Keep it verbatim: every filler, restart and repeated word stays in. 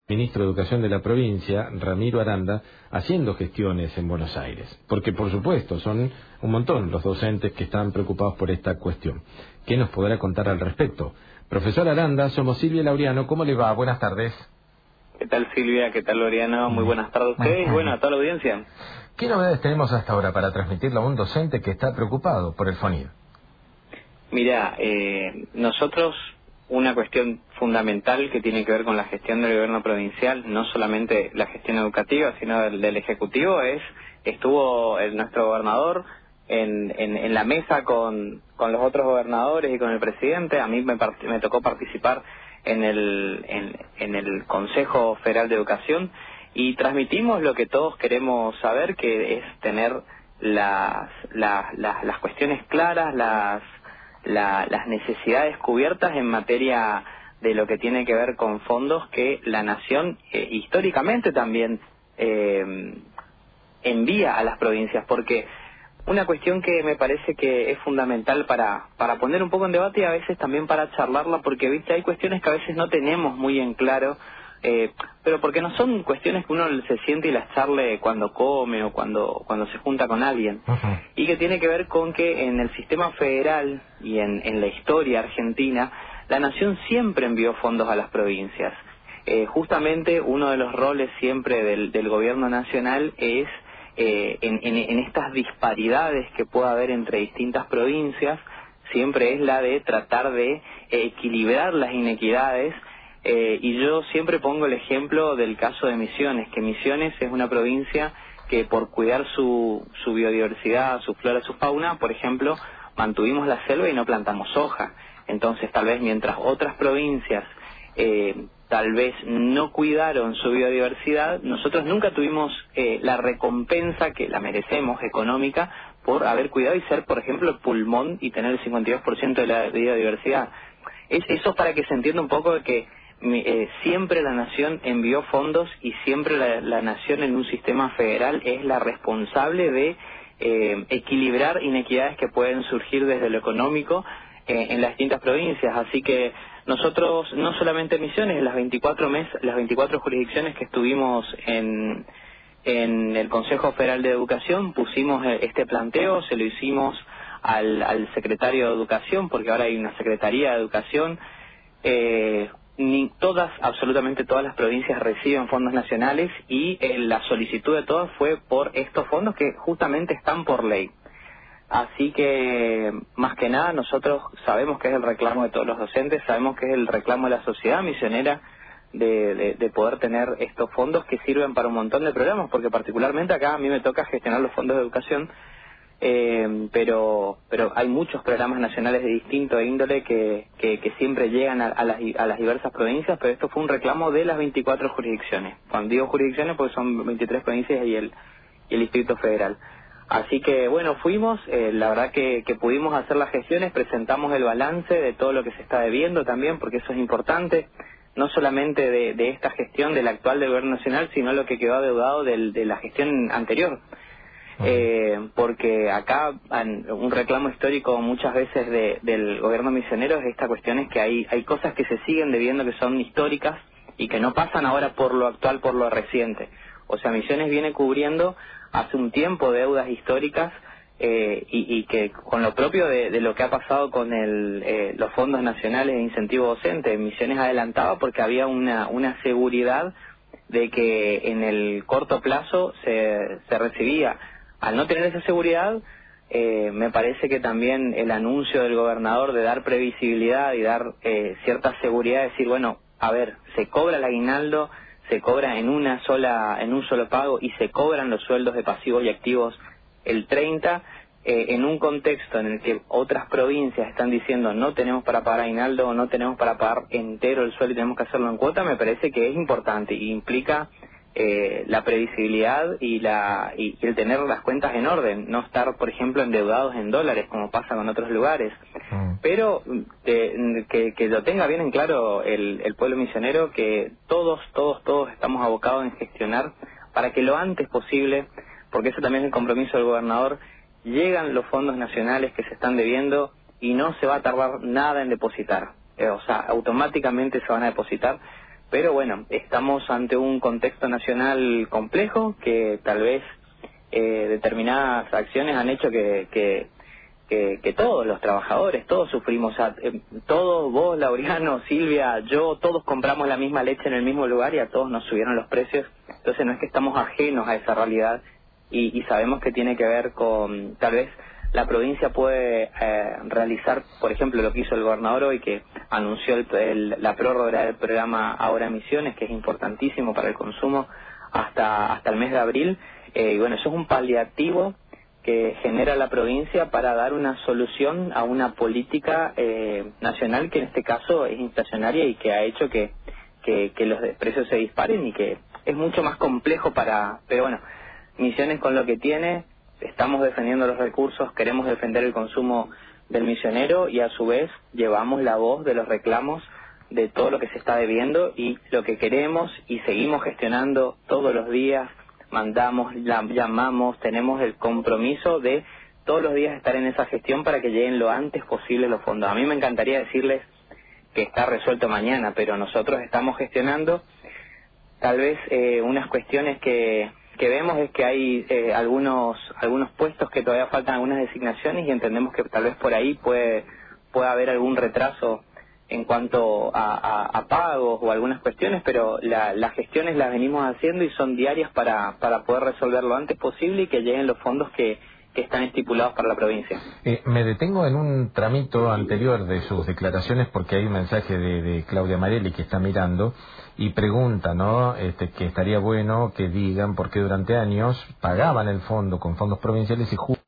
Ministro de Educación de la provincia, Ramiro Aranda, haciendo gestiones en Buenos Aires. Porque, por supuesto, son un montón los docentes que están preocupados por esta cuestión. ¿Qué nos podrá contar al respecto? Profesor Aranda, somos Silvia Laureano. ¿Cómo le va? Buenas tardes. ¿Qué tal, Silvia? ¿Qué tal, Laureano? Muy buenas tardes a ustedes y bueno, a toda la audiencia. ¿Qué novedades tenemos hasta ahora para transmitirlo a un docente que está preocupado por el FONID? Mira, eh, nosotros, una cuestión fundamental que tiene que ver con la gestión del gobierno provincial, no solamente la gestión educativa, sino del, del Ejecutivo, es estuvo el, nuestro gobernador en, en, en la mesa con, con los otros gobernadores y con el presidente. A mí me, me tocó participar en el, en, en el Consejo Federal de Educación y transmitimos lo que todos queremos saber, que es tener las, las, las, las cuestiones claras, las La, las necesidades cubiertas en materia de lo que tiene que ver con fondos que la nación eh, históricamente también eh, envía a las provincias, porque una cuestión que me parece que es fundamental para, para poner un poco en debate y a veces también para charlarla, porque viste hay cuestiones que a veces no tenemos muy en claro, eh, pero porque no son cuestiones que uno se siente y las charle cuando come o cuando cuando se junta con alguien. Uh-huh. Y que tiene que ver con que en el sistema federal y en, en la historia argentina, la nación siempre envió fondos a las provincias. Eh, justamente uno de los roles siempre del, del gobierno nacional es eh, en, en, en estas disparidades que pueda haber entre distintas provincias, siempre es la de tratar de equilibrar las inequidades. Eh, y yo siempre pongo el ejemplo del caso de Misiones, que Misiones es una provincia que por cuidar su, su biodiversidad, su flora, su fauna, por ejemplo, mantuvimos la selva y no plantamos soja. Entonces tal vez mientras otras provincias eh, tal vez no cuidaron su biodiversidad, nosotros nunca tuvimos eh, la recompensa que la merecemos económica por haber cuidado y ser, por ejemplo, el pulmón y tener el cincuenta y dos por ciento de la biodiversidad. Es, eso es para que se entienda un poco de que Eh, siempre la nación envió fondos y siempre la, la nación en un sistema federal es la responsable de eh, equilibrar inequidades que pueden surgir desde lo económico eh, en las distintas provincias. Así que nosotros, no solamente Misiones, en las veinticuatro mes, las veinticuatro jurisdicciones que estuvimos en, en el Consejo Federal de Educación, pusimos este planteo, se lo hicimos al, al secretario de Educación, porque ahora hay una Secretaría de Educación. eh, Ni todas, absolutamente todas las provincias reciben fondos nacionales y eh, la solicitud de todas fue por estos fondos que justamente están por ley. Así que, más que nada, nosotros sabemos que es el reclamo de todos los docentes, sabemos que es el reclamo de la sociedad misionera de, de, de poder tener estos fondos que sirven para un montón de programas, porque particularmente acá a mí me toca gestionar los fondos de educación. Eh, pero pero hay muchos programas nacionales de distinto índole que, que, que siempre llegan a, a, las, a las diversas provincias, pero esto fue un reclamo de las veinticuatro jurisdicciones. Cuando digo jurisdicciones, porque son veintitrés provincias y el, y el Distrito Federal. Así que bueno, fuimos, eh, la verdad que, que pudimos hacer las gestiones, presentamos el balance de todo lo que se está debiendo también, porque eso es importante, no solamente de, de esta gestión del actual del Gobierno Nacional, sino lo que quedó adeudado del, de la gestión anterior. Eh, porque acá un reclamo histórico muchas veces de, del gobierno misionero es esta cuestión, es que hay, hay cosas que se siguen debiendo que son históricas y que no pasan ahora por lo actual, por lo reciente. O sea, Misiones viene cubriendo hace un tiempo deudas históricas eh, y, y que con lo propio de, de lo que ha pasado con el, eh, los fondos nacionales de incentivo docente, Misiones adelantaba porque había una, una seguridad de que en el corto plazo se, se recibía. Al no tener esa seguridad, eh, me parece que también el anuncio del gobernador de dar previsibilidad y dar eh, cierta seguridad, decir, bueno, a ver, se cobra el aguinaldo, se cobra en una sola, en un solo pago y se cobran los sueldos de pasivos y activos el treinta, eh, en un contexto en el que otras provincias están diciendo no tenemos para pagar aguinaldo o no tenemos para pagar entero el sueldo y tenemos que hacerlo en cuota, me parece que es importante y implica Eh, la previsibilidad y la y, y el tener las cuentas en orden, no estar, por ejemplo, endeudados en dólares como pasa con otros lugares. Mm. Pero eh, que, que lo tenga bien en claro el, el pueblo misionero, que todos, todos, todos estamos abocados en gestionar para que lo antes posible, porque eso también es el compromiso del gobernador, llegan los fondos nacionales que se están debiendo y no se va a tardar nada en depositar. Eh, o sea, automáticamente se van a depositar. pero bueno, estamos ante un contexto nacional complejo que tal vez eh, determinadas acciones han hecho que, que, que, que todos los trabajadores, todos sufrimos, o sea, eh, todos, vos, Laureano, Silvia, yo, todos compramos la misma leche en el mismo lugar y a todos nos subieron los precios, entonces no es que estamos ajenos a esa realidad y, y sabemos que tiene que ver con, tal vez, la provincia puede eh, realizar, por ejemplo, lo que hizo el gobernador hoy, que anunció el, el, la prórroga del programa Ahora Misiones, que es importantísimo para el consumo hasta hasta el mes de abril. Eh, y bueno, eso es un paliativo que genera la provincia para dar una solución a una política eh, nacional que en este caso es inflacionaria y que ha hecho que, que, que los precios se disparen y que es mucho más complejo para... Pero bueno, Misiones con lo que tiene... Estamos defendiendo los recursos, queremos defender el consumo del misionero y a su vez llevamos la voz de los reclamos de todo lo que se está debiendo y lo que queremos y seguimos gestionando todos los días, mandamos, llamamos, tenemos el compromiso de todos los días estar en esa gestión para que lleguen lo antes posible los fondos. A mí me encantaría decirles que está resuelto mañana, pero nosotros estamos gestionando tal vez eh, unas cuestiones que... que vemos es que hay eh, algunos algunos puestos que todavía faltan algunas designaciones y entendemos que tal vez por ahí puede puede haber algún retraso en cuanto a, a, a pagos o algunas cuestiones, pero la, las gestiones las venimos haciendo y son diarias para, para poder resolver lo antes posible y que lleguen los fondos que, que están estipulados para la provincia. Eh, me detengo en un tramito anterior de sus declaraciones porque hay un mensaje de, de Claudia Marelli que está mirando y pregunta, ¿no? Este, que estaría bueno que digan por qué durante años pagaban el fondo con fondos provinciales y